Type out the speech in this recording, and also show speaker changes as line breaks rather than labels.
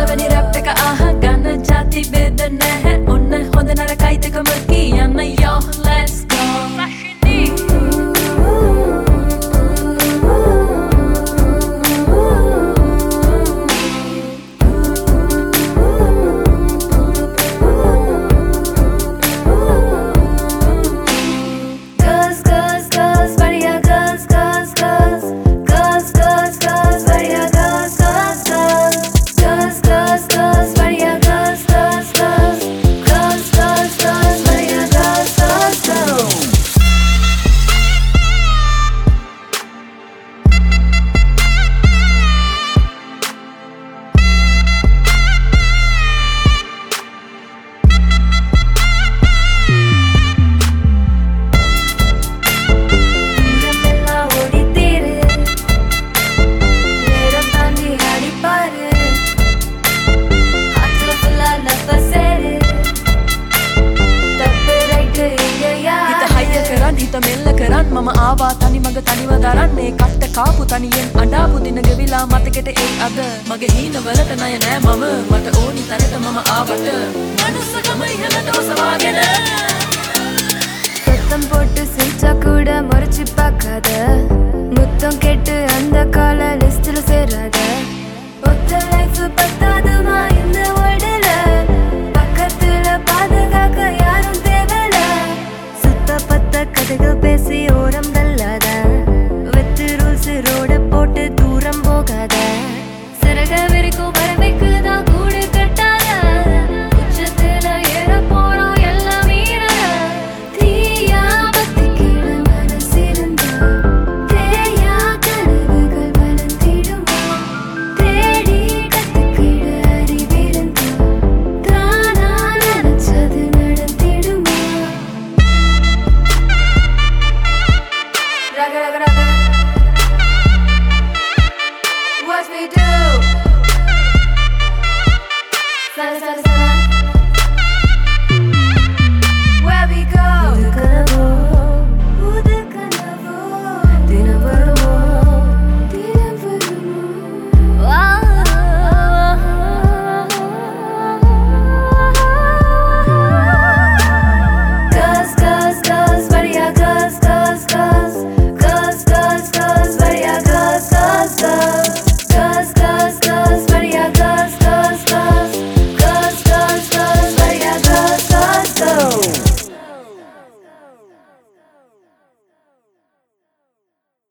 පළවෙනි රැප් එක අහගන්න ජාති බෙද නැහැ ඔන්න හොඳ නරකයි දෙකම කියන්න yo let's go හිත මෙල්ල කරන් මම ආවා තනි මග තනිව දරන්නේ කට්ට කාපු තනියෙන් අඬාපු දින ගෙවිලා මතකෙට එයි අද මගේ හීනවලට ණය නෑ මම මට ඕනි තරට මම ආවට මනුස්සකම ඉහළට ඔසවාගෙන
சத்தம் போட்டு சிரிச்சா கூட முறைச்சு பார்க்காத முத்தம் கேட்டு அந்த கால லிஸ்ட்ல சேராத ஒத்த லைஃப் பத்தாது